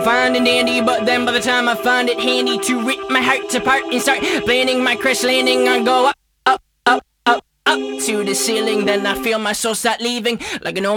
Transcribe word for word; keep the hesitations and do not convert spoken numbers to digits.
fine and dandy, but then by the time I find it handy to rip my heart apart and start planning my crash landing, I go up, up, up, up, up to the ceiling. Then I feel my soul start leaving like an